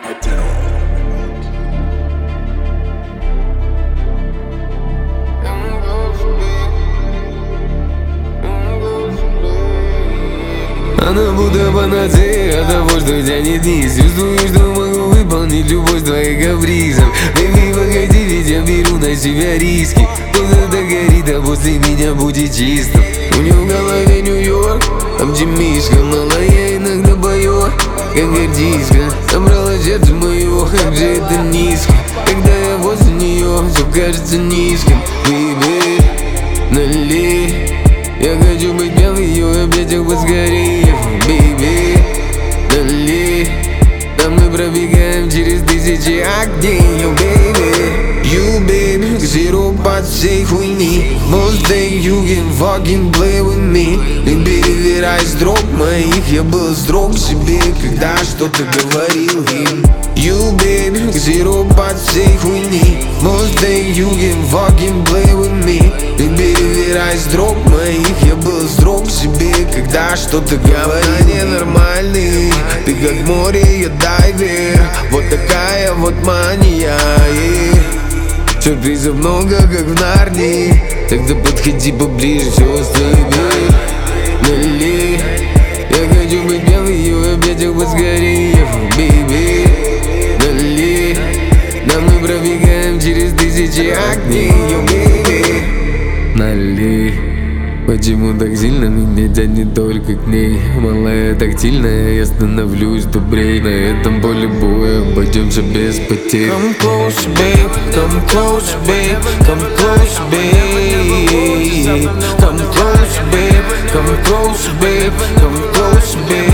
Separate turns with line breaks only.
Она будто панацея от того, что тянет вниз. Чувствую, что могу выполнить любой из твоих капризов. Baby, погоди, ведь я беру на себя риски. Кто-то горит, а после меня будет чисто. У нее в голове Нью-Йорк, оптимистка, но я иногда бою, как артистка. Собрала сердце мое, как же это низко. Когда я возле нее, все кажется низким. Baby, налей. Я хочу быть в ее объятиях поскорее. Baby, налей. Там мы пробегаем через тысячи огней. You baby, сироп от всей хуйни. Most day you can fucking play with me. Не перевирай строк моих, я был строг к себе, когда что-то говорил им. You baby, сироп от всей хуйни. Most day you can fucking play with me. Не перевирай строк моих, я был строг к себе, когда что-то говорил. Ненормальный, ты как море, я дайвер. Вот такая вот мания, сюрпризов много, как в Нарнии. Тогда подходи поближе, все остальное налей. Я хочу быть в ее объятиях поскорее. Baby, налей. Да мы пробегаем через тысячи огней. Налей. Почему так сильно меня тянет только к ней? Малая тактильная, я становлюсь добрей. На этом поле боя обойдемся без потерь.
Come close, babe, come close, babe, come close, babe. Come close, babe, come close, babe, come close, babe.